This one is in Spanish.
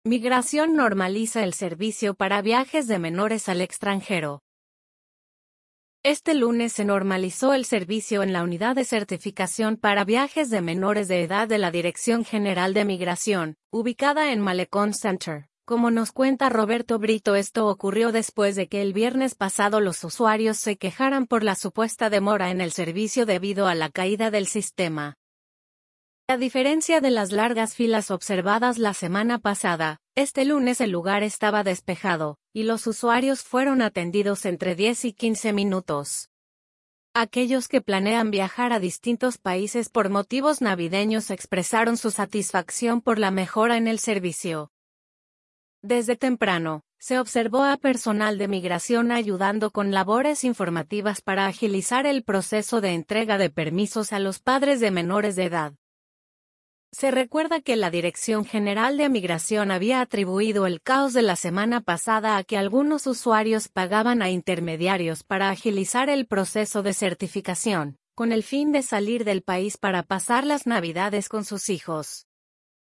Migración normaliza el servicio para viajes de menores al extranjero. Este lunes se normalizó el servicio en la unidad de certificación para viajes de menores de edad de la Dirección General de Migración, ubicada en Malecón Center. Como nos cuenta Roberto Brito, esto ocurrió después de que el viernes pasado los usuarios se quejaran por la supuesta demora en el servicio debido a la caída del sistema. A diferencia de las largas filas observadas la semana pasada, este lunes el lugar estaba despejado, y los usuarios fueron atendidos entre 10 y 15 minutos. Aquellos que planean viajar a distintos países por motivos navideños expresaron su satisfacción por la mejora en el servicio. Desde temprano, se observó a personal de migración ayudando con labores informativas para agilizar el proceso de entrega de permisos a los padres de menores de edad. Se recuerda que la Dirección General de Migración había atribuido el caos de la semana pasada a que algunos usuarios pagaban a intermediarios para agilizar el proceso de certificación, con el fin de salir del país para pasar las Navidades con sus hijos.